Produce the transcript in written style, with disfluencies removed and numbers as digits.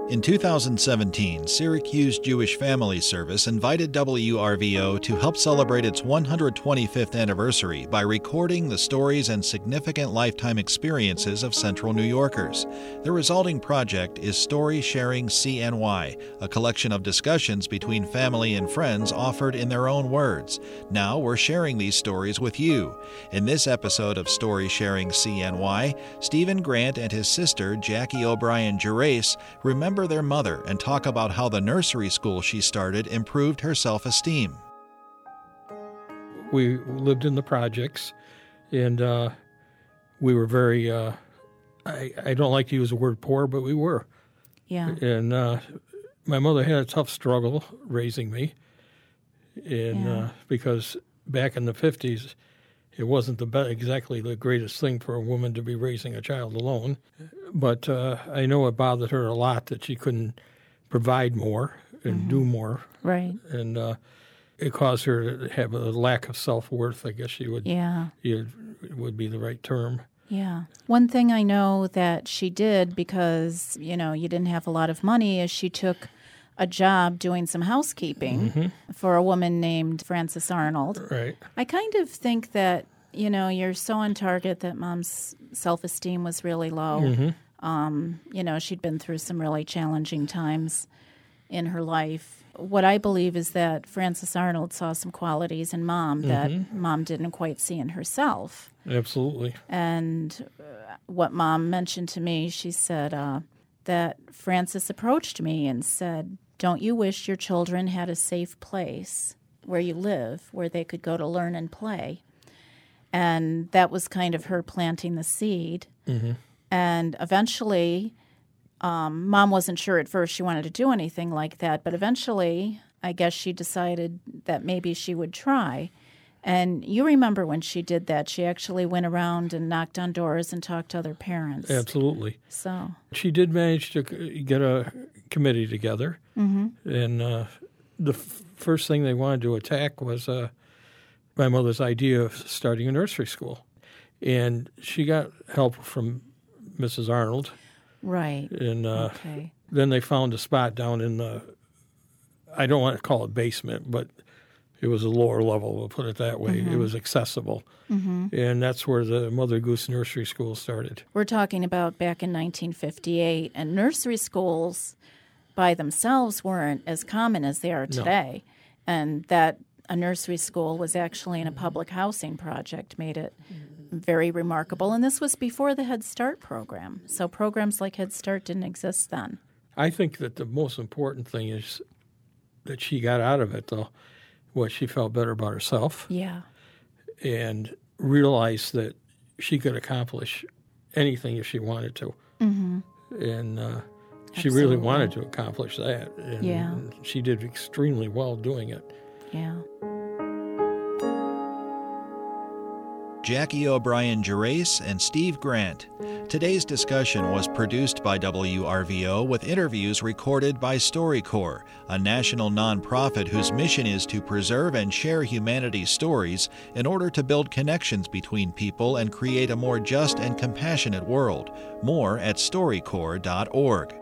In 2017, Syracuse Jewish Family Service invited WRVO to help celebrate its 125th anniversary by recording the stories and significant lifetime experiences of Central New Yorkers. The resulting project is Story Sharing CNY, a collection of discussions between family and friends offered in their own words. Now we're sharing these stories with you. In this episode of Story Sharing CNY, Stephen Grant and his sister, Jackie O'Brien Gerace, remember their mother and talk about how the nursery school she started improved her self-esteem. We lived in the projects, and we were very, I don't like to use the word poor, but we were. Yeah. And my mother had a tough struggle raising me, and because back in the 50s, it wasn't exactly the greatest thing for a woman to be raising a child alone. But I know it bothered her a lot that she couldn't provide more and do more. Right. And it caused her to have a lack of self-worth, I guess it would be the right term. Yeah. One thing I know that she did, because, you didn't have a lot of money, is she took a job doing some housekeeping for a woman named Frances Arnold. Right. I kind of think that, you're so on target that Mom's self-esteem was really low. She'd been through some really challenging times in her life. What I believe is that Frances Arnold saw some qualities in Mom that Mom didn't quite see in herself. Absolutely. And what Mom mentioned to me, she said that Frances approached me and said, "Don't you wish your children had a safe place where you live, where they could go to learn and play?" And that was kind of her planting the seed. And eventually, Mom wasn't sure at first she wanted to do anything like that, but eventually I guess she decided that maybe she would try. And you remember when she did that, she actually went around and knocked on doors and talked to other parents. Absolutely. So she did manage to get a committee together, and the first thing they wanted to attack was my mother's idea of starting a nursery school. And she got help from Mrs. Arnold. Right. And then they found a spot down in the, I don't want to call it basement, but it was a lower level, we'll put it that way. It was accessible. And that's where the Mother Goose Nursery School started. We're talking about back in 1958, and nursery schools by themselves weren't as common as they are today. No. And that a nursery school was actually in a public housing project made it very remarkable. And this was before the Head Start program. So programs like Head Start didn't exist then. I think that the most important thing is that she got out of it, though, was she felt better about herself. Yeah. And realized that she could accomplish anything if she wanted to. And she really wanted to accomplish that. And she did extremely well doing it. Yeah. Jackie O'Brien Gerace and Steve Grant. Today's discussion was produced by WRVO with interviews recorded by StoryCorps, a national nonprofit whose mission is to preserve and share humanity's stories in order to build connections between people and create a more just and compassionate world. More at StoryCorps.org.